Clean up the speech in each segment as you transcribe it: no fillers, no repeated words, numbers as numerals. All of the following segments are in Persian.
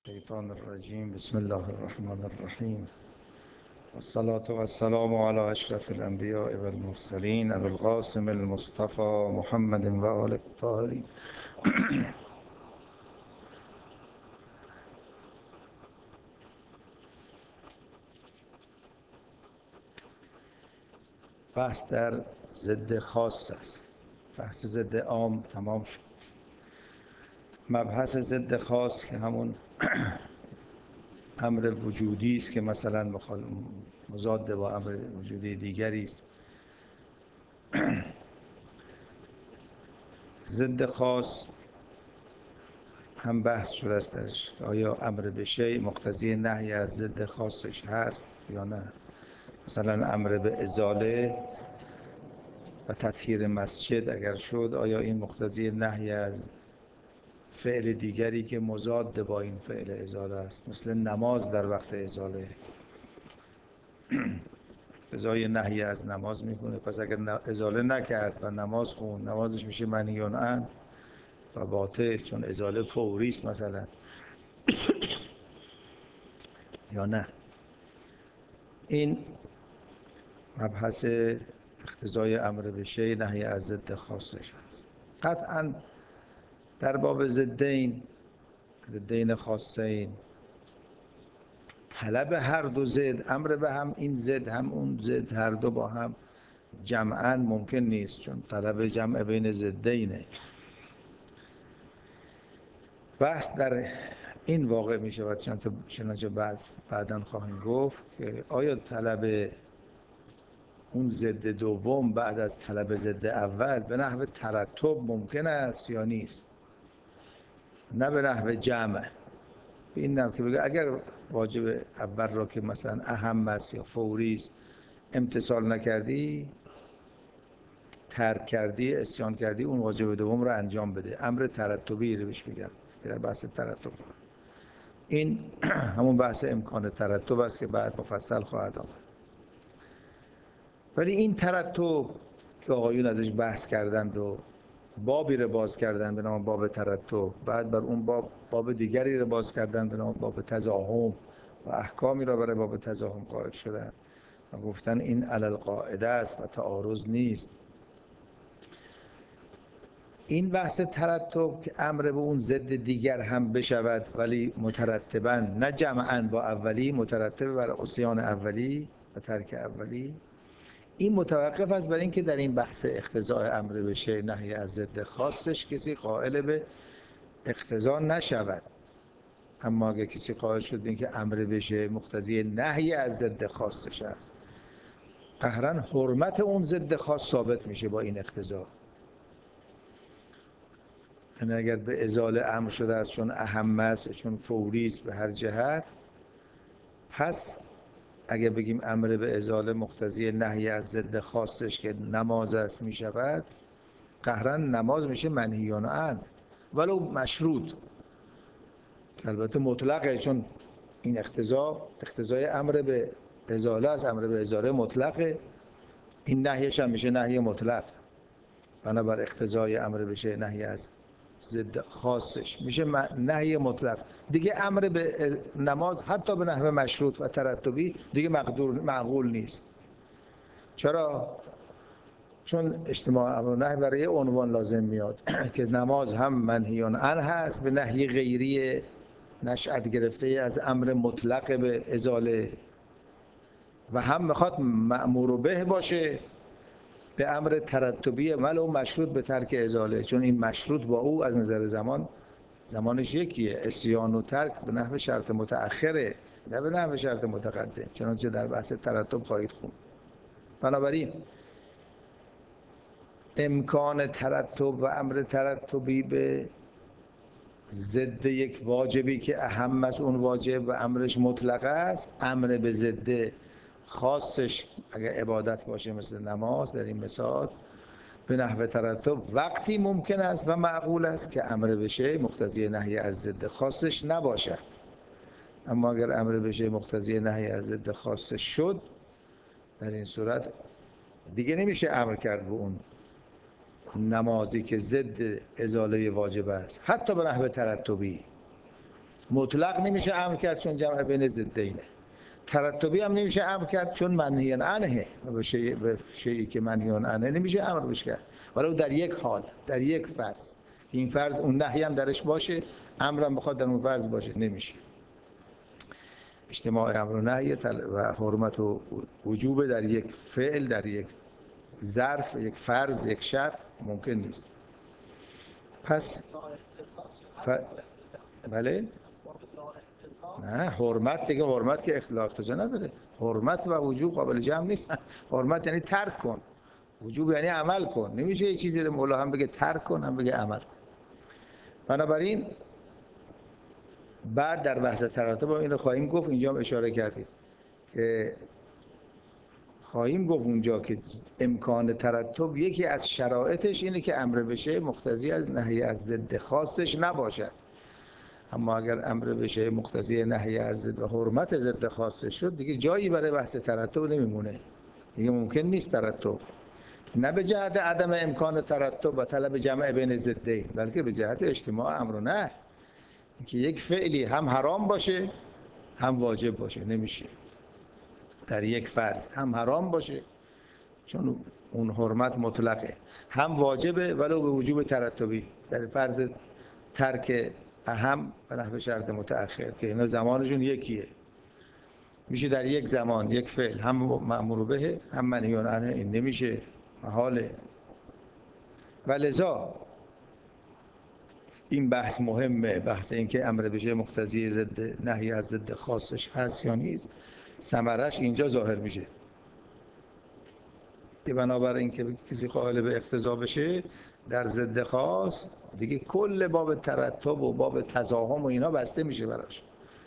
الشيطان الرجيم بسم الله الرحمن الرحيم والصلاة والسلام على أشرف الأنبياء والمرسلين أبي القاسم المصطفى محمد وآله الطاهرين. بحث در ضد خاص است. بحث ضد عام تمام شد. مبحث ضد خاص که همون امر وجودی است که مثلا مضاد با امر وجودی دیگری است. ضد خاص هم بحث شده است درش، آیا امر به شیء مقتضی نهی از ضد خاصش هست یا نه. مثلا امر به ازاله و تطهیر مسجد اگر شد، آیا این مقتضی نهی از فعل دیگری که مضاد با این فعل ازاله است، مثل نماز در وقت ازاله اقتضای نهی از نماز میکنه. پس اگر ازاله نکرد و نماز خوند، نمازش میشه منهی عنه و باطل، چون ازاله فوری است مثلا، یا نه. این مبحث اقتضای امر به شیء نهی از ضد خاصش هست. قطعا در باب ضدین خاصین، طلب هر دو ضد، امر به هم این ضد هم اون ضد، هر دو با هم جمعاً ممکن نیست، چون طلب جمع بین ضدینه. بحث در این واقع می شود، چنانچه بعداً خواهیم گفت، که آیا طلب اون ضد دوم بعد از طلب ضد اول به نحو ترتب ممکن است یا نیست، نه به نحو جمع. به این نحو که بگه اگر واجب اول را که مثلا اهم است یا فوری است امتثال نکردی، ترک کردی، عصیان کردی، اون واجب دوم رو انجام بده. امر ترتبی رو بهش میگن که در بحث ترتب. این همون بحث امکان ترتب است که بعد مفصل خواهد آمد. ولی این ترتب که آقایون ازش بحث کردند و بابی رو باز کردند به نام باب ترتب، بعد بر اون باب دیگری رو باز کردند به نام باب تزاحم و احکامی را برای باب تزاحم قائل شدند و گفتن این علی القاعده است و تعارض نیست. این بحث ترتب که امر به اون ضد دیگر هم بشود، ولی مترتباً نه جمعاً با اولی، مترتب بر عصیان اولی و ترک اولی، این متوقف است بر اینکه در این بحث اقتضای امر به شیء نهی از ضد خاصش کسی قائل به اقتضا نشود. اما اگر کسی قائل شد به اینکه امر به شیء مقتضی نهی از ضد خاصش است، قهراً حرمت اون ضد خاص ثابت میشه با این اقتضا. یعنی اگر به ازاله امر شده است چون اهم است، چون فوری است به هر جهت، پس اگر بگیم امر به ازاله مقتضی نهی از ضد خاصش که نماز است می شود، قهراً نماز میشه منهی عنه ولو مشروط، البته مطلقه، چون این اقتضای امر به ازاله است. امر به ازاله مطلقه، این نهیش هم میشه نهی مطلق. بنابر اقتضای امر بشه نهی از ضد خاصش میشه نهی مطلق. دیگه امر به نماز حتی به نحو مشروط و ترتبی دیگه معقول نیست. چرا؟ چون اجتماع امر و نهی برای عنوان لازم میاد که نماز هم منهی عنه هست به نهی غیری نشأت گرفته از امر مطلق به ازاله، و هم میخواد مأمور به باشه به امر ترتبی ولو مشروط به ترک ازاله، چون این مشروط با او از نظر زمانش یکیه. عصیان و ترک به نحو شرط متأخره، نه به نحو شرط متقدم، چنانچه در بحث ترتب خواهید خوند. بنابراین امکان ترتب و امر ترتبی به ضد یک واجبی که اهم از اون واجب و امرش مطلق است، امر به ضد خاصش اگر عبادت باشه مثل نماز در این مثال به نحو ترتب وقتی ممکن است و معقول است که امر بشه مقتضی نهی از ضد خاصش نباشد. اما اگر امر بشه مقتضی نهی از ضد خاصش شد، در این صورت دیگه نمیشه امر کرد به اون نمازی که ضد ازاله واجب است، حتی به نحو ترتبی. مطلق نمیشه امر کرد چون جمع بین ضدینه. ترتبی هم نمیشه امر کرد چون منهی عنه، به شیئی که منهی عنه نمیشه امر بشه کرد، ولو در یک حال، در یک فرض که این فرض اون نهی هم درش باشه، امرم بخواد در اون فرض باشه نمیشه. اجتماع امر و نهی و حرمت و وجوب در یک فعل، در یک ظرف، یک فرض، یک شرط ممکن نیست. پس بله؟ نه حرمت دیگه، حرمت که اختلاف نداره. حرمت و وجوب قابل جمع نیست. حرمت یعنی ترک کن، وجوب یعنی عمل کن. نمیشه یه چیزی رو مولا هم بگه ترک کن هم بگه عمل کن. بنابراین بعد در بحث تراتب این رو خواهیم گفت، اینجا هم اشاره کردیم که خواهیم گفت اونجا که امکان ترتب یکی از شرایطش اینه که امر بشه مقتضی از نهی از ضد خاصش نباشد. اما اگر امر بشه مقتضی نهی از ضد و حرمت ضد خاصش شد، دیگه جایی برای بحث ترتب نمیمونه، دیگه ممکن نیست ترتب، نه به جهت عدم امکان ترتب و طلب جمع بین ضدین، بلکه به جهت اجتماع امر و نهی، که یک فعلی هم حرام باشه هم واجب باشه. نمیشه در یک فرض هم حرام باشه چون اون حرمت مطلقه، هم واجبه ولو به وجوب ترتبی، در فرض ترک اهم و نحو شرط متأخر که اینا زمانشون یکیه. میشه در یک زمان یک فعل هم مأمور به هم منهی عنه، این نمیشه، محاله. ولذا این بحث مهمه، بحث این که امر بشه مقتضی ضد نهی از ضد خاصش هست یا نیست، ثمرش اینجا ظاهر میشه که بنابراین اینکه کسی قائل به اقتضا بشه در ضد خاص، دیگه کل باب ترتب و باب تزاحم و اینا بسته میشه براش،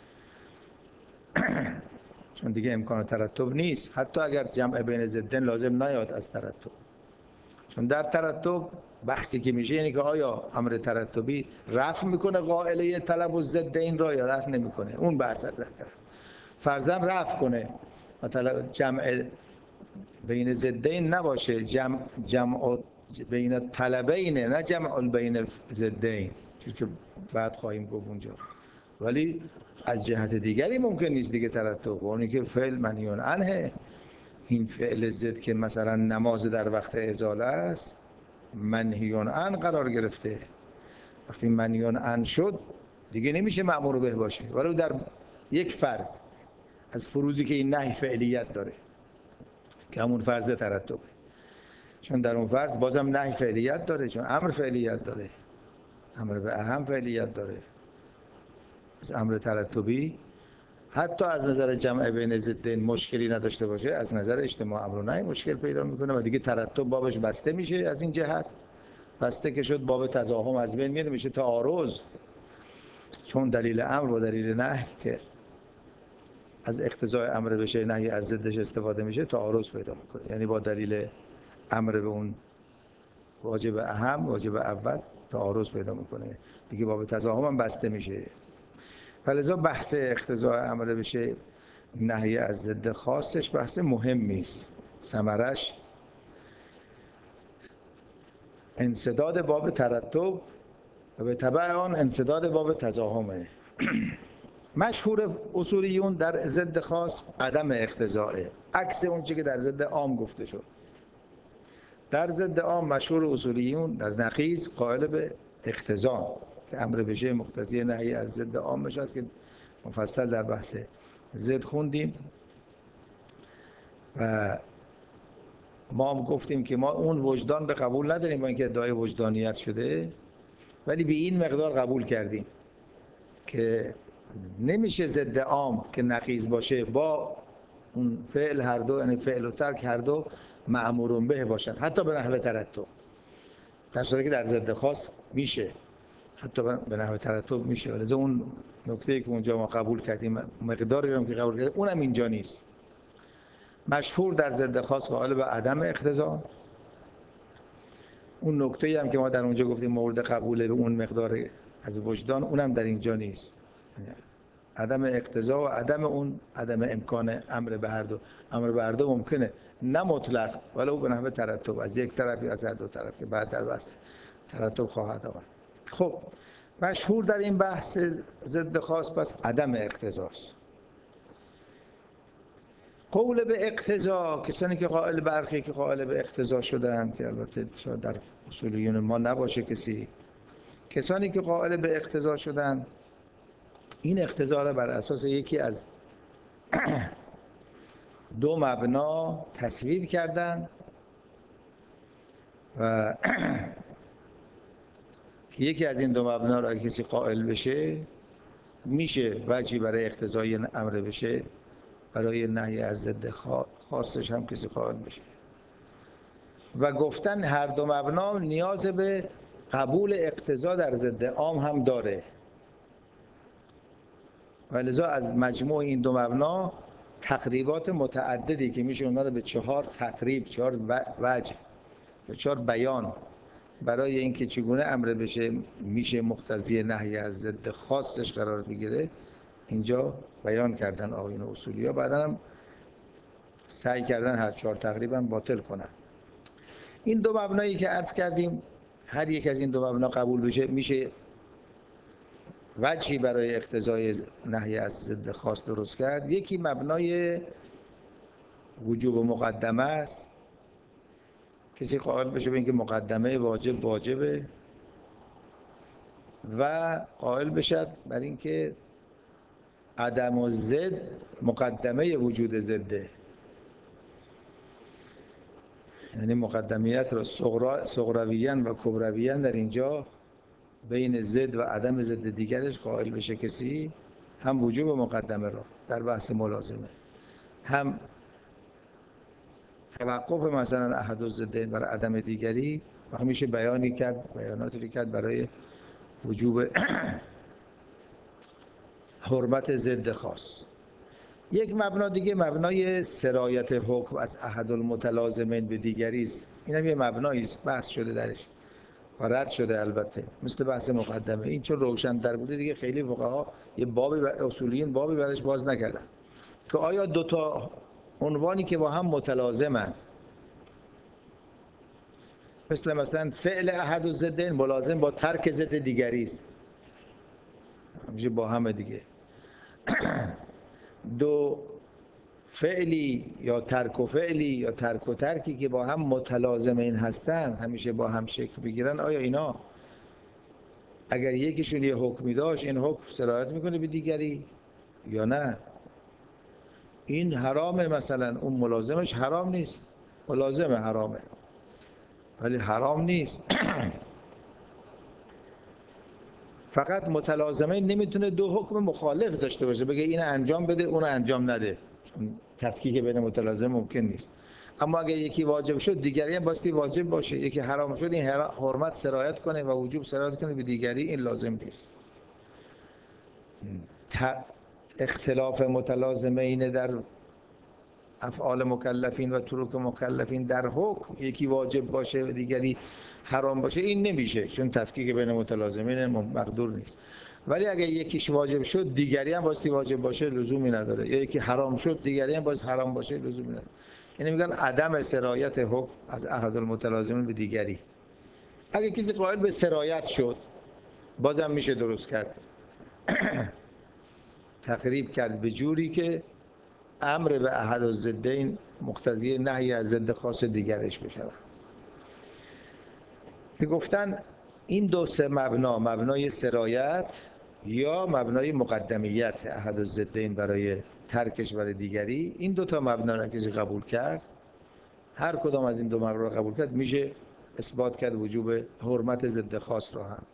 چون دیگه امکان ترتب نیست. حتی اگر جمع بین ضدین لازم نیاد از ترتب، چون در ترتب بحثی که میشه یعنی که آیا امر ترتبی رفع میکنه قائله طلب و ضدین را یا رفع نمیکنه. اون بحث از فرضاً رفع کنه، مثلا جمع بین ضدین نباشه، جمع بین طلبین، نه جمع بین ضدین، چون که بعد خواهیم گفت اونجا. ولی از جهت دیگری ممکن نیست دیگه ترتب، اونی که فعل منهی عنه، این فعل ضد که مثلا نماز در وقت ازاله است منهی عنه قرار گرفته، وقتی منهی عنه شد دیگه نمیشه مأمور به باشه، ولی در یک فرض از فروضی که این نهی فعلیت داره که همون فرض ترتبه، چون در اون فرض بازم نهی فعلیت داره، چون امر فعلیت داره، امر به اهم فعلیت داره. از امر ترتبی حتی از نظر جمع بین ضدین مشکلی نداشته باشه، از نظر اجتماع امر و نهی مشکل پیدا میکنه و دیگه ترتب بابش بسته میشه. از این جهت بسته که شد، باب تزاحم از بین میره، میشه تعارض، چون دلیل امر و دلیل نهی که از اقتضای امر بشه نهی از ضدش استفاده میشه تعارض پیدا میکنه، یعنی با دلیل امر به اون واجب اهم، واجب اول تعارض پیدا میکنه، دیگه باب تزاحم هم بسته میشه. فلذا بحث اقتضای امر بشه نهی از ضد خاصش بحث مهمی است، ثمرش انسداد باب ترتب و به تبع آن انسداد باب تزاحمه. مشهور اصولیون در ضد خاص عدم اقتضائه، عکس اون چیزی که در ضد عام گفته شد. در ضد عام مشهور اصولیون در نقیض قائل به اقتضا که امر بشه مقتضی نهی از ضد عام بشد که مفصل در بحث ضد خوندیم و ما هم گفتیم که ما اون وجدان به قبول نداریم، با اینکه ادعای وجدانیت شده، ولی به این مقدار قبول کردیم که نمیشه ضد عام که نقیض باشه با اون فعل هر دو، یعنی فعل و ترک هر دو مأمور به باشن، حتی به نحو ترتب، در صورتی که در ضد خاص میشه حتی به نحو ترتب میشه. ولی اون نکته‌ای که اونجا ما قبول کردیم، مقداری هم که قبول کردیم، اونم اینجا نیست. مشهور در ضد خاص قائل به عدم اقتضا، اون نکته‌ای هم که ما در اونجا گفتیم مورد قبوله به اون مقدار از وجدان، اونم در اینجا نیست. عدم اقتضا و عدم امکان امر به هر دو. امر به هر دو ممکنه، نه مطلق، ولو به نحو ترتب، از یک طرف یا از هر دو طرف که بعد در بحث ترتب خواهد آمد. خب مشهور در این بحث ضد خاص پس عدم اقتضاست. قول به اقتضا، کسانی که قائل برخی که قائل به اقتضا شدن، که البته شاید در اصولیون ما نباشه کسانی که قائل به اقتضا شدن، این اقتضا را بر اساس یکی از دو مبنا تصویر کردن و یکی از این دو مبنا را کسی قائل بشه میشه وجهی برای اقتضای امر بشه، برای نهی از ضد خاصش هم کسی قائل بشه. و گفتن هر دو مبنا نیاز به قبول اقتضا در ضد عام هم داره، ولذا از مجموع این دو مبنا تقریبات متعددی که میشه اونها رو به 4 تقریب، 4 وجه، 4 بیان برای اینکه چگونه امر بشه میشه مقتضی نهی از ضد خاصش قرار بگیره اینجا بیان کردن آقایون اصولیا. بعدا هم سعی کردن هر 4 تقریبا باطل کنن. این دو مبنایی که عرض کردیم هر یک از این دو مبنا قبول بشه میشه وجهی برای اقتضای نهی از ضد خاص درست کرد. یکی مبنای وجوب مقدمه است، کسی قائل بشه به اینکه مقدمه واجب واجبه و قائل بشد بر اینکه عدم و ضد مقدمه وجود ضده، یعنی مقدمیت را صغرویاً و کبرویاً در اینجا بین ضد و عدم ضد دیگرش قائل بشه کسی، هم وجوب مقدمه را در بحث ملازمه، هم توقف مثلا احد الضدین بر عدم دیگری، و میشه بیاناتی کرد برای وجوب حرمت ضد خاص. یک مبنا دیگه مبنای سرایت حکم از احد المتلازمین به دیگری است. این هم یه مبنایی است، بحث شده درش و رد شده البته، مثل بحث مقدمه. این چون روشن در بوده دیگه خیلی فقها یه بابی اصولیین بابی برش باز نکردن که آیا دوتا عنوانی که با هم متلازمن، مثلا فعل احد الضدین ملازم با ترک ضد دیگری است، همیشه با هم دیگه. دو فعلی یا ترک و فعلی یا ترک و ترکی که با هم متلازمین هستن، همیشه با هم شکل بگیرن، آیا اینا اگر یکیشون یه حکمی داشت این حکم سرایت میکنه به دیگری یا نه؟ این حرامه، مثلا اون ملازمش حرام نیست، ملازمه حرامه ولی حرام نیست. فقط متلازمه نمیتونه دو حکم مخالف داشته باشه، بگه این انجام بده اون انجام نده، چون تفکیک بین متلازم ممکن نیست. اما اگه یکی واجب شد دیگری هم باستی واجب باشه، یکی حرام شد این حرمت سرایت کنه و وجوب سرایت کنه به دیگری، این لازم نیست. اختلاف متلازمین در افعال مکلفین و ترک مکلفین در حکم، یکی واجب باشه و دیگری حرام باشه، این نمیشه چون تفکیک بین متلازمین مقدور نیست. ولی اگه یکیش واجب شد دیگری هم باستی واجب باشه لزومی نداره، یا یکی حرام شد دیگری هم باز حرام باشه لزومی نداره. یعنی میگن عدم سرایت حکم از احد المتلازمین به دیگری. اگه کسی قائل به سرایت شد بازم میشه درست کرد، تقریب کرد به جوری که امر به احد الضدین مقتضی نهی از ضد خاص دیگرش بشود. که گفتن این دو سه مبنا، مبنای سرایت یا مبنای مقدمیت احد الضدین برای ترکش برای دیگری، این دو تا مبنا را کسی قبول کرد، هر کدام از این دو مبنا را قبول کرد میشه اثبات کرد وجوب حرمت ضد خاص را هم.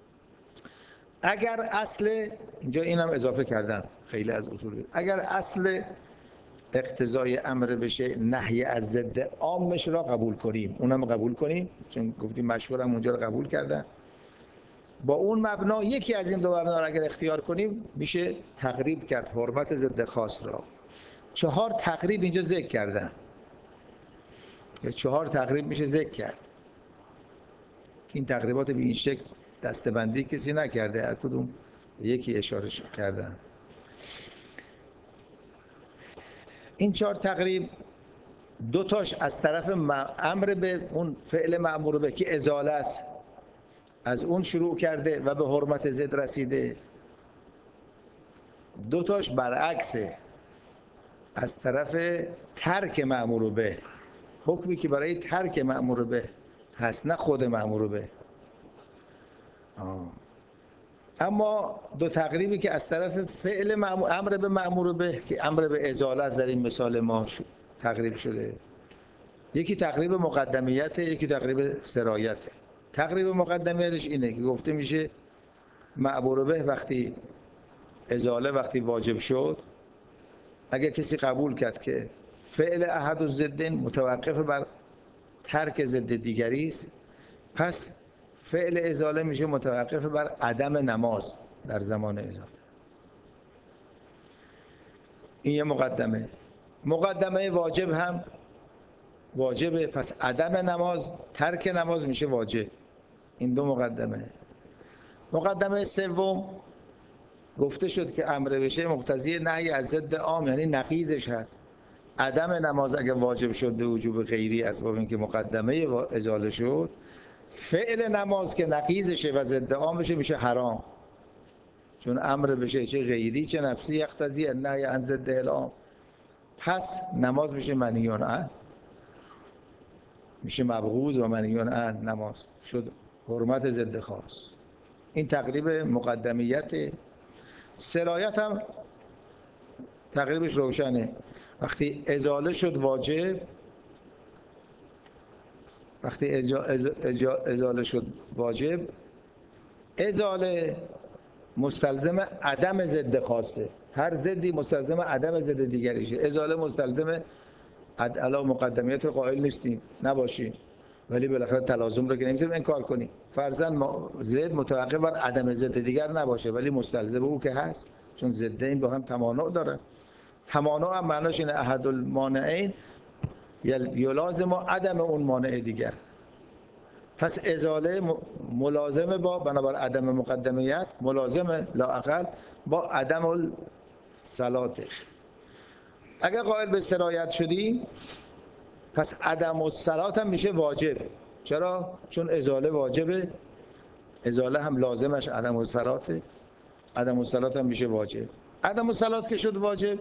اگر اصل، اینجا اینم اضافه کردن خیلی از اصول، اگر اصل اقتضای امر بشه نهی از ضد عامش را قبول کنیم، اونم قبول کنیم چون گفتیم مشهورم اونجا رو قبول کردن، با اون مبنا یکی از این دو مبنا را اگر اختیار کنیم میشه تقریب کرد حرمت ضد خاص را. 4 تقریب اینجا ذکر کردن، یا 4 تقریب میشه ذکر کرد. این تقریبات به این شکل دسته‌بندی کسی نکرده، هر کدوم یکی اشاره کردن. این 4 تقریب دوتاش از طرف امر به اون فعل مأمور به که ازاله است، از اون شروع کرده و به حرمت ضد رسیده. دو تاش برعکسه، از طرف ترک مأمور به، حکمی که برای ترک مأمور به هست نه خود مأمور به. اما دو تقریبی که از طرف فعل امر به مأمور به که امر به ازاله است در این مثال ما تقریب شده، یکی تقریب مقدمیت، یکی تقریب سرایت. تقریب مقدمیتش اینه که گفته میشه مأمور به وقتی ازاله وقتی واجب شد، اگر کسی قبول کرد که فعل احد الضدین متوقف بر ترک ضد دیگری است، پس فعل ازاله میشه متوقف بر عدم نماز در زمان ازاله. این یه مقدمه. مقدمه واجب هم واجبه، پس عدم نماز، ترک نماز میشه واجب. این دو مقدمه. مقدمه سوم گفته شد که امر بشه مقتضی نهی از ضد عام، یعنی نقیضش هست. عدم نماز اگه واجب شد به وجوب غیری اسباب اینکه مقدمه ازاله شد، فعل نماز که نقیضشه و ضد عامشه میشه حرام، چون امر بشه چه غیری چه نفسی یقتضی النهی عن ضد العام. پس نماز میشه منهی عنه، میشه مبغوض و منهی عنه نماز شد حرمت ضد خاص. این تقریب مقدمیت. سرایت هم تقریبش روشنه. وقتی ازاله شد واجب، وقتی ازاله شد واجب، ازاله مستلزم عدم ضد خاصه. هر ضدی مستلزم عدم ضد دیگریشه. ازاله مستلزم علا مقدمیت رو قائل نیستیم، نباشیم، ولی بالاخره تلازم رو که نمیتونیم انکار کنیم. فرضاً ضد متوقف بر عدم ضد دیگر نباشه، ولی مستلزم او که هست، چون ضدین با هم تمانع دارن. تمانع هم معناش اینه احد المانعین یلازم عدم اون مانع دیگر. پس ازاله ملازمه با بنابر عدم مقدمیت، ملازمه لااقل با عدم الصلاة. اگر قائل به سرایت شدیم، پس عدم الصلاة هم میشه واجب. چرا؟ چون ازاله واجبه، ازاله هم لازمش عدم الصلاة، عدم الصلاة هم میشه واجب. عدم الصلاة که شد واجب،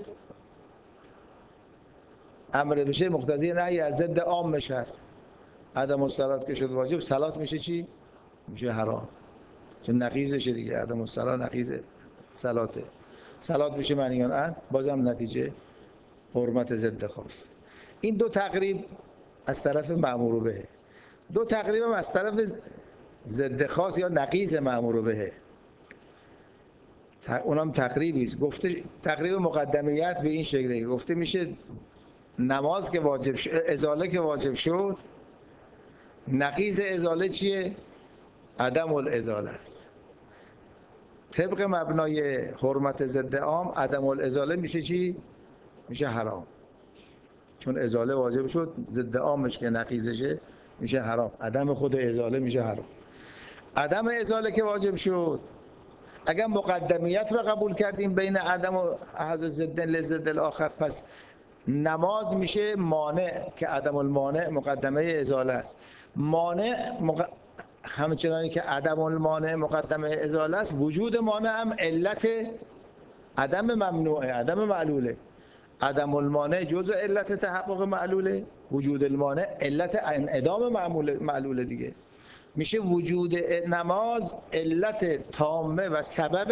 امر بشه مقتضی نهی از ضد عامش هست. عدم الصلاة که شد واجب، صلات میشه چی؟ میشه حرام، چون نقیضشه دیگه. عدم الصلاة نقیض صلاته. صلات میشه منهی عنه، بازم نتیجه حرمت ضد خاص. این دو تقریب از طرف مأمور به. دو تقریب هم از طرف ضد خاص یا نقیض مأمور به. اونم تقریبی است. گفته تقریب مقدمیت به این شکله، گفته میشه نماز که واجب شد، ازاله که واجب شد، نقیض ازاله چیه؟ عدم الازاله است. طبق مبنای حرمت ضد عام، عدم الازاله میشه چی؟ میشه حرام، چون ازاله واجب شد، ضد عامش که نقیضشه میشه حرام. عدم خود ازاله میشه حرام. عدم ازاله که واجب شد، اگر مقدمیت رو قبول کردیم بین عدم و احد الضدین لضد الاخر، پس نماز میشه مانع که عدم المانع مقدمه ازاله است. مانع همچنانی که عدم المانع مقدمه ازاله است، وجود مانع هم علت عدم ممنوعه، عدم معلوله. عدم المانع جزء علت تحقق معلوله، وجود المانع علت انعدام معلوله دیگه. میشه وجود نماز علت تامه و سبب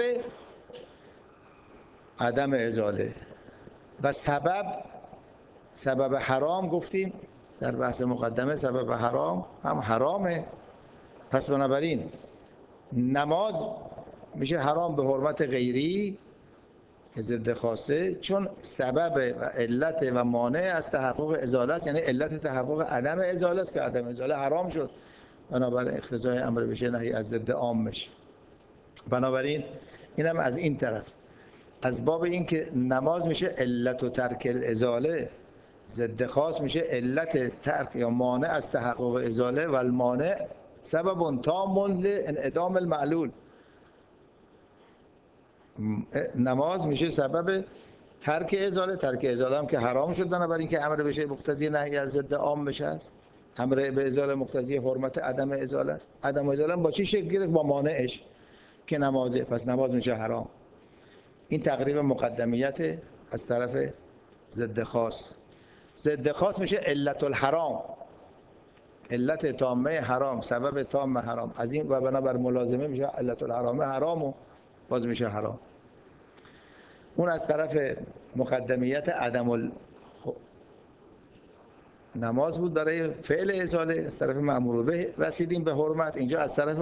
عدم ازاله. و سبب حرام گفتیم در بحث مقدمه، سبب حرام هم حرامه. پس بنابراین نماز میشه حرام به حرمت غیری که ضد خاصه، چون سبب و علت و مانع از تحقق ازاله است، یعنی علت تحقق عدم ازاله است که عدم ازاله حرام شد، بنابراین اقتضای امر بشه نهی از ضد عام میشه. بنابراین اینم از این طرف، از باب این که نماز میشه علت و ترک الازاله، ضد خاص میشه علت ترک یا مانع از تحقق ازاله و المانع سبب تام لانعدام المعلول. نماز میشه سبب ترک ازاله، ترک ازاله هم که حرام شد، بنابراین که امر بشه مقتضی نهی از ضد عام بشه است. امر به ازاله مقتضی حرمت عدم ازاله است. عدم ازاله با چی شکل گرفت؟ با مانعش که نمازه، پس نماز میشه حرام. این تقریب مقدمیت از طرف ضد خاص. ضد خاص میشه علت الحرام، علت تامه حرام، سبب تام حرام. از این و بنابر ملازمه میشه علت الحرام حرام و باز میشه حرام. اون از طرف مقدمیت عدم نماز بود برای فعل ازاله، از طرف مأمور به رسیدیم به حرمت. اینجا از طرف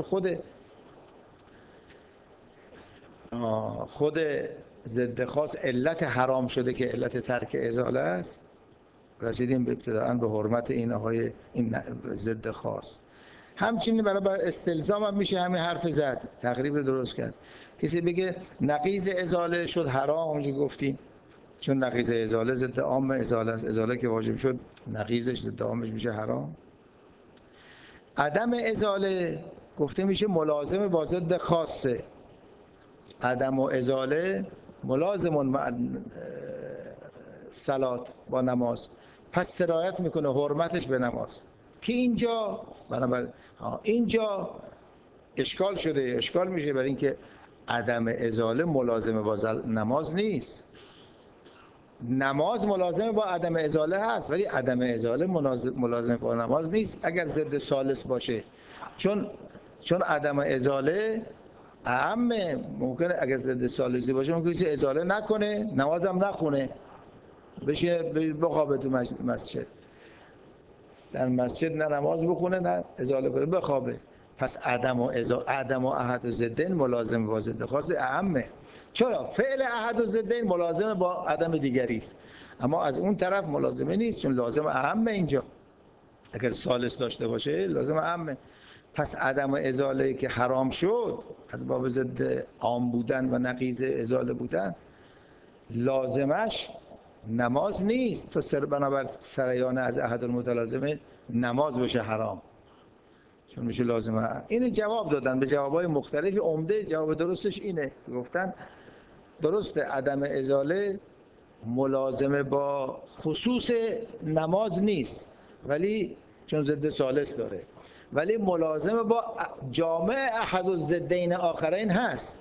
خود ضد خاص علت حرام شده که علت ترک ازاله است، رسیدیم ابتداءً به حرمت این ضد خاص. همچنین برای استلزام هم میشه همین حرف زد، تقریب درست کرد. کسی بگه نقیض ازاله شد حرام، اونجا گفتیم چون نقیض ازاله ضد عام ازاله است، ازاله که واجب شد نقیضش ضد عامش میشه حرام. عدم ازاله گفته میشه ملازم با ضد خاصه. عدم و ازاله ملازم مع صلات با نماز، پس سرایت میکنه حرمتش به نماز. که اینجا بنابراین اینجا اشکال شده، اشکال میشه برای اینکه عدم ازاله ملازم با نماز نیست. نماز ملازم با عدم ازاله هست، ولی عدم ازاله ملازم با نماز نیست اگر ضد ثالث باشه. چون عدم ازاله اعم، ممکنه اگر ضد ثالثی باشه ممکنه کسی ازاله نکنه نمازم نخونه، بشه بخوابه تو مسجد، در مسجد نه نماز بخونه نه ازاله کنه، بخوابه. پس عدم و احد الضدین ملازم با ضد خاص اعمه. چرا؟ فعل احد الضدین ملازم با عدم دیگری است، اما از اون طرف ملازمه نیست، چون لازم اعمه. اینجا اگر ثالث داشته باشه لازم اعمه. پس عدم ازاله که حرام شد از باب ضد عام بودن و نقیض ازاله بودن، لازمش نماز نیست تا بنابر سریان از احد المتلازمه نماز بشه حرام، چون میشه لازمه. این جواب دادن به جوابای مختلفی، عمده جواب درستش اینه، گفتن درسته عدم ازاله ملازمه با خصوص نماز نیست، ولی چون ضد ثالث داره، ولی ملازمه با جامع احد الضدین آخرین هست.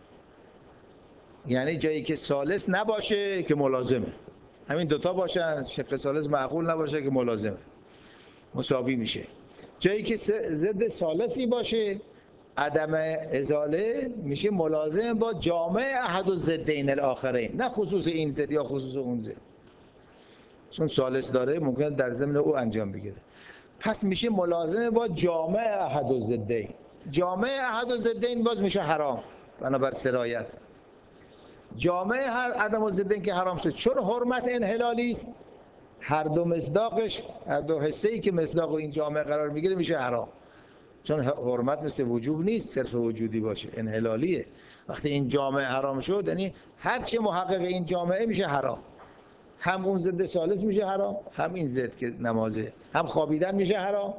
یعنی جایی که ثالث نباشه که ملازمه، همین دوتا باشن، شق ثالث معقول نباشه که ملازمه، مساوی میشه. جایی که ضد ثالثی باشه عدم ازاله میشه ملازم با جامع احد الضدین الاخرین، نه خصوص این ضد یا خصوص اون ضد، چون ثالث داره ممکن در ضمن او انجام بگیره. پس میشه ملازم با جامع احد الضدین. جامع احد الضدین باز میشه حرام بنابر سرایت. جامع عدم الضدین که حرام شد چون حرمت انحلالی است، هر دو مصداقش، هر دو حصه‌ای که مصداق این جامع قرار میگیره میشه حرام. چون حرمت مثل وجوب نیست صرف وجودی باشه، انحلالیه. وقتی این جامع حرام شد یعنی هر چه محقق این جامعه میشه حرام. هم اون ضد ثالث میشه حرام، هم این ضد که نمازه، هم خوابیدن میشه حرام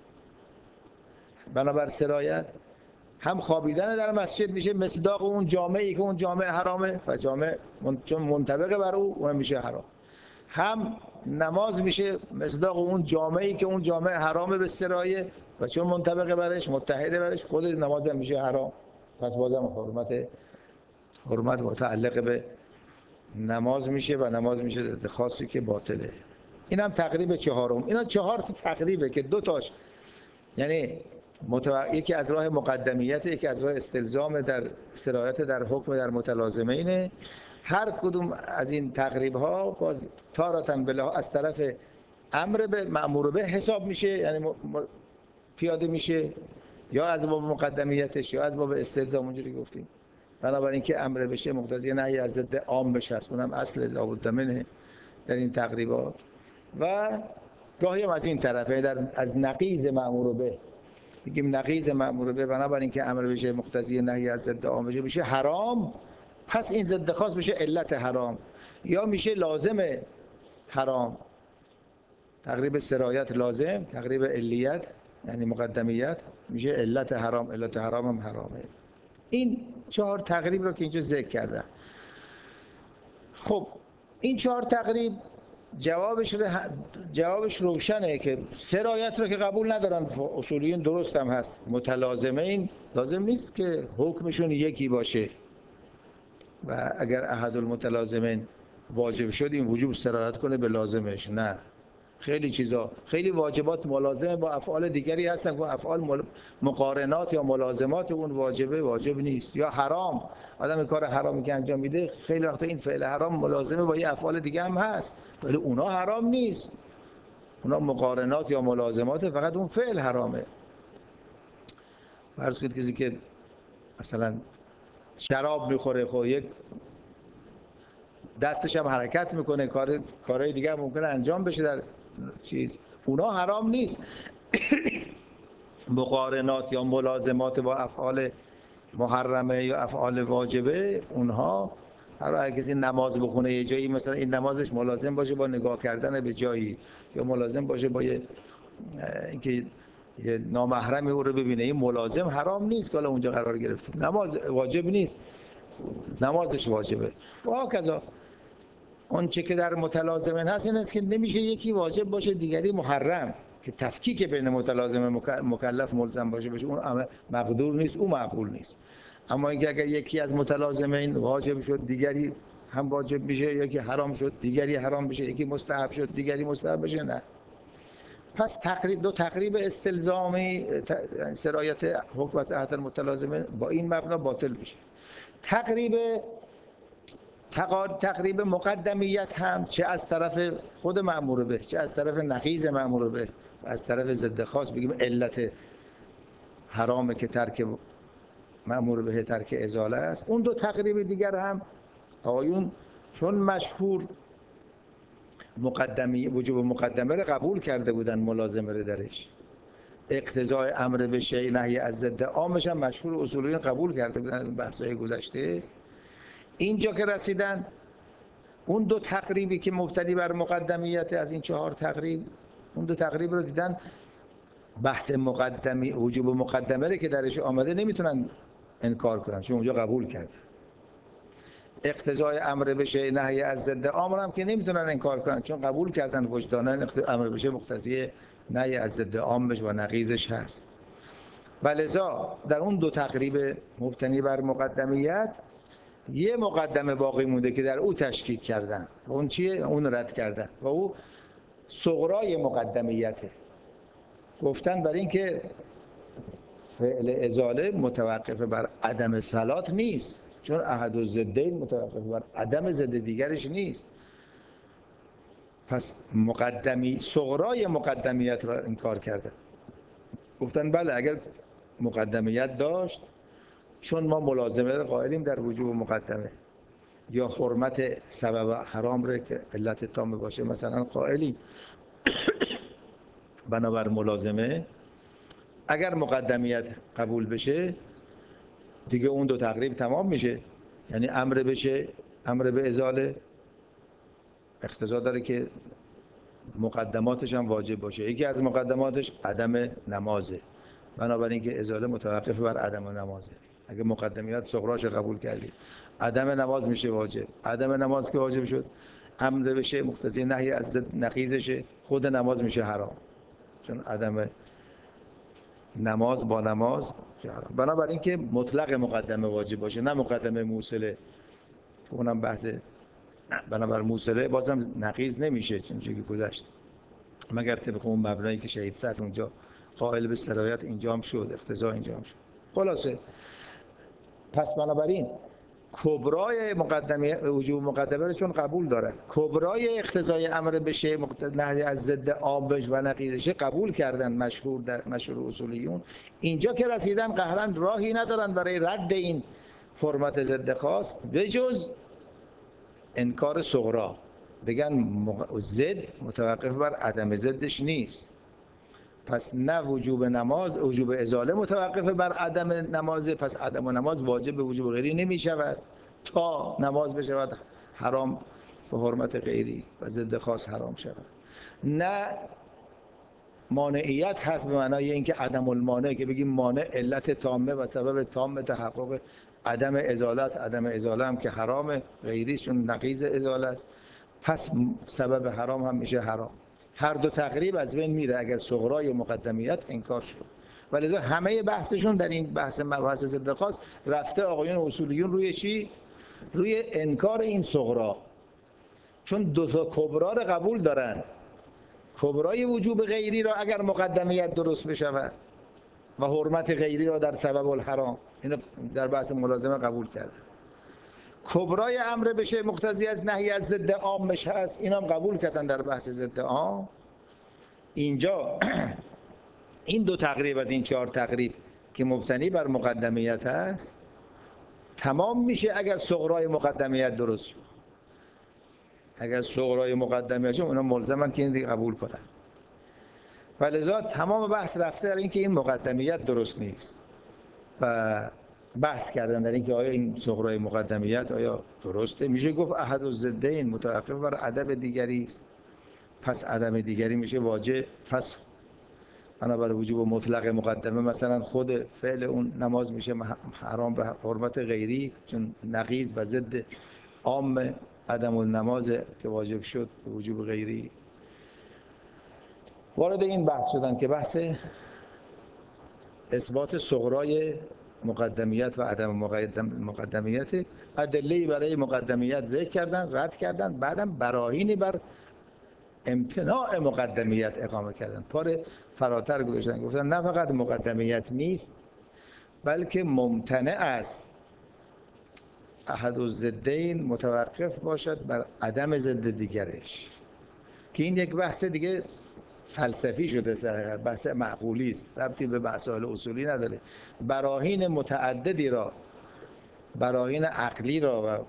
بنابر سرایت، هم خوابیدن در مسجد میشه مصداق اون جامعی که اون جامع حرامه و جامع چون منطبق بر اون میشه حرام. هم نماز میشه مصداق اون جامعی که اون جامع حرامه به سرایه و چون منطبق برش، متحده برش، خود نماز هم میشه حرام. پس بازم حرمت متعلق به نماز میشه و نماز میشه ضد خاصی که باطله. این هم تقریب چهارم. اینا 4 تقریبه که 2 تاش یعنی یکی از راه مقدمیت، یکی از راه استلزام در سرایت در حکم در متلازمه اینه. هر کدوم از این تقریب ها باز تارتن بلا از طرف امر به مأمور به حساب میشه، یعنی پیاده میشه، یا از باب مقدمیتش یا از باب استلزام اونجوری گفتیم. بنابراین که امر بشه مقتضی نهی از ضد عام بشه، اونم اصل لابد منه در این تقریبات. و گاهی هم از این طرفه از نقیض مأمور به میگیم نقیض مأمور به، بنابراین که امر بشه مقتضی نهی از ضد عام بشه میشه حرام، پس این ضد خاص میشه علت حرام یا میشه لازم حرام. تقریب سرایت لازم، تقریب علیت یعنی مقدمیت میشه علت حرام، علت حرام هم حرامه. این 4 تقریب رو که اینجا ذکر کردم. خب این 4 تقریب جوابش رو جوابش روشنه که سرایت رو که قبول ندارن، اصولیین درست هم هست. متلازمین لازم نیست که حکمشون یکی باشه و اگر احد المتلازمین واجب شد این وجوب سرایت کنه به لازمش. نه، خیلی چیزا، خیلی واجبات ملازم با افعال دیگری هستن که افعال مقارنات یا ملازمات اون واجب نیست. یا حرام، آدم کار حرامی که انجام میده خیلی وقتا این فعل حرام ملازمه با یه افعال دیگه هم هست ولی اونا حرام نیست، اونا مقارنات یا ملازمات، فقط اون فعل حرامه. فرض کنید کسی که مثلا شراب میخوره، خب یک دستش هم حرکت میکنه، کارهای دیگه هم ممکنه انجام بشه در چیز، اونا حرام نیست. مقارنات یا ملازمات با افعال محرمه یا افعال واجبه، اونها هر کسی نماز بخونه یه جایی، مثلا این نمازش ملازم باشه با نگاه کردن به جایی، یا ملازم باشه با اینکه یه نامحرمی او رو ببینه، این ملازم حرام نیست که حالا اونجا قرار گرفته. نماز واجب نیست، نمازش واجبه. و هکذا اون چه که در متلازمن هست این است که نمیشه یکی واجب باشه دیگری محرم، که تفکیک بین متلازم مکلف ملزم باشه اون مقدور نیست، اون معقول نیست. اما اینکه اگر یکی از متلازمین واجب شد دیگری هم واجب میشه، یکی حرام شد دیگری حرام بشه، یکی مستحب شد دیگری مستحب بشه، نه. پس دو تقریب استلزامی سرایت حکم از احد المتلازمین با این مبنا باطل میشه. تقریب مقدمیت هم چه از طرف خود مأمور به، چه از طرف نقیض مأمور به و از طرف ضد خاص، بگیم علت حرامه که ترک مأمور به ترک ازاله است. اون دو تقریب دیگر هم آقایون چون مشهور وجوب مقدمه رو قبول کرده بودن، ملازمه رو درش، اقتضای امر به شیء نهی از ضد عامش هم مشهور اصولیین قبول کرده بودن بحث‌های گذشته. اینجا که رسیدن اون دو تقریبی که مبتنی بر مقدمیت از این 4 تقریب، اون دو تقریب رو دیدن بحث وجوب مقدمه رو که درش آمده نمیتونن انکار کنن چون اونجا قبول کرد. اقتضای امر بشه نهی از ضد امر هم که نمیتونن انکار کنن چون قبول کردن وجدانن امر بشه مقتضی نهی از ضد امرش و نقیضش هست. ولذا در اون دو تقریب مبتنی بر مقدمیت یه مقدمه باقی مونده که در او تشکیک کردن، اون چیه؟ اون رد کردن و او صغرای مقدمیته. گفتن برای اینکه فعل ازاله متوقف بر عدم صلات نیست، چون احد الضدین متوقف بر عدم ضد دیگرش نیست. پس صغرای مقدمیت را انکار کردن. گفتن بله اگر مقدمیت داشت، چون ما ملازمه را قائلیم در وجوب مقدمه، یا حرمت سبب حرام را که علت تامه باشه مثلا قائلیم، بنابر ملازمه اگر مقدمیت قبول بشه دیگه اون دو تقریب تمام میشه. یعنی امر به ازاله اقتضا داره که مقدماتش هم واجب باشه. یکی از مقدماتش عدم نمازه، بنابراین که ازاله متوقف بر عدم نمازه. اگه مقدمیات صغراش قبول کردی عدم نماز میشه واجب، عدم نماز که واجب شد امر بشه مقتضی نهی از نقیضشه، خود نماز میشه حرام، چون عدم نماز با نماز حرام. بنابراین که مطلق مقدمه واجب باشه نه مقدمه موصله، اونم بحث. بنابر موصله بازم نقیض نمیشه چون گذشت، مگر طبق اون مبنایی که شهید صدر اونجا قائل به سرایت اینجا هم شد، اقتضا اینجا هم شد. خلاصه پس بنابراین کبرای وجوب مقدمه رو چون قبول دارن، کبرای اقتضای امر بشه نهی از ضد عامش و نقیضش قبول کردن مشهور اصولیون. اینجا که رسیدن قهرن راهی ندارن برای رد این حرمت ضد خاص به جز انکار صغرا، بگن ضد متوقف بر عدم ضدش نیست. پس نه وجوب ازاله متوقف بر عدم نماز، پس عدم نماز واجب به وجوب غیری نمی شود تا نماز بشود حرام به حرمت غیری و ضد خاص حرام شود. نه مانعیت هست به معنای اینکه عدم المانع که بگیم مانع علت تامه و سبب تام تحقق عدم ازاله است، عدم ازاله هم که حرام غیری چون نقیض ازاله است، پس سبب حرام هم میشه حرام. هر دو تقریب از بین میره اگر صغرای مقدمیت انکار شد. ولی همه بحثشون در این بحث مباحث ضد خاص رفته آقایون اصولیون روی چی؟ روی انکار این صغرا، چون دو تا کبرا رو قبول دارن. کبرای وجوب غیری را اگر مقدمیت درست بشود و حرمت غیری را در سبب الحرام، اینو در بحث ملازمه قبول کرده. کبرای امر بشه مقتضی از نهی از ضد عامش هست، اینم قبول کردن در بحث ضد عام. اینجا این دو تقریب از این 4 تقریب که مبتنی بر مقدمیت هست تمام میشه اگر صغرای مقدمیت درست شد. اگر صغرای مقدمیت شد اونا ملزمن که این دیگه قبول کنن. ولذا تمام بحث رفته در این که این مقدمیت درست نیست و بحث کردن در این که آیا این صغرای مقدمیت آیا درسته. میشه گفت احد الضدین متوقف بر عدم دیگری است، پس عدم دیگری میشه واجب. پس بنابر وجوب مطلق مقدمه مثلا خود فعل اون نماز میشه حرام به حرمت غیری، چون نقیض و ضد عام عدم النماز که واجب شد به وجوب غیری. وارد این بحث شدن که بحث اثبات صغرای مقدمیت و عدم مقدمیت، ادله‌ای برای مقدمیت ذکر کردن، رد کردن، بعدم براهینی بر امتناع مقدمیت اقامه کردن. پار فراتر گذاشتن، گفتن نه فقط مقدمیت نیست بلکه ممتنع است احد الضدین متوقف باشد بر عدم ضد دیگرش، که این یک بحث دیگه فلسفی شده، در حقیقت بحث معقولی است، ربطی به مسائل اصولی نداره. براهین متعددی را، براهین عقلی را و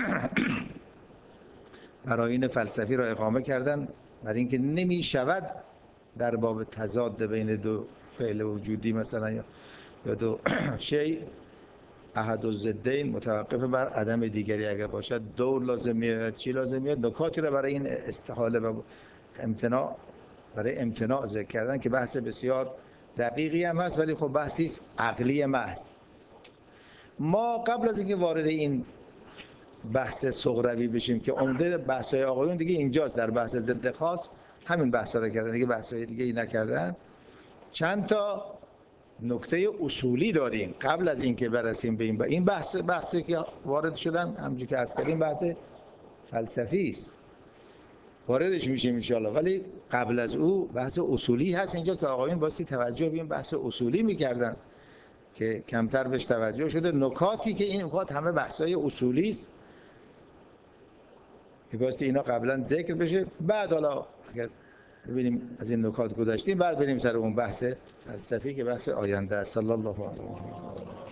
براهین فلسفی را اقامه کردن برای اینکه نمی شود در باب تضاد بین دو فعل وجودی مثلا یا دو شیء احد الضدین متوقف بر عدم دیگری اگر باشد دور لازم میاد، چی لازم میاد، نکاتی را برای این استحاله و امتناع، برای امتناع ذکر کردن که بحث بسیار دقیقی هم هست، ولی خب بحثی است عقلی محض. ما قبل از اینکه وارد این بحث صغروی بشیم که عمده بحث‌های آقایون دیگه اینجاست، در بحث ضد خاص همین بحثا رو کردن دیگه، بحث‌های دیگه ای نکردن. چند تا نکته اصولی داریم قبل از اینکه برسیم به این بحثی که وارد شدن، همونجوری که عرض کردیم بحث فلسفی است، واردش میشیم ان شاءالله. ولی قبل از او بحث اصولی هست اینجا که آقایون باستی توجه به این بحث اصولی میکردن که کمتر بهش توجه شده. نکاتی که این نکات همه بحث‌های اصولی است که باستی اینا قبلا ذکر بشه، بعد حالا اگر ببینیم از این نکات گذشتیم بعد بریم سر اون بحث فلسفی که بحث آینده است. صلی الله علیه و آله.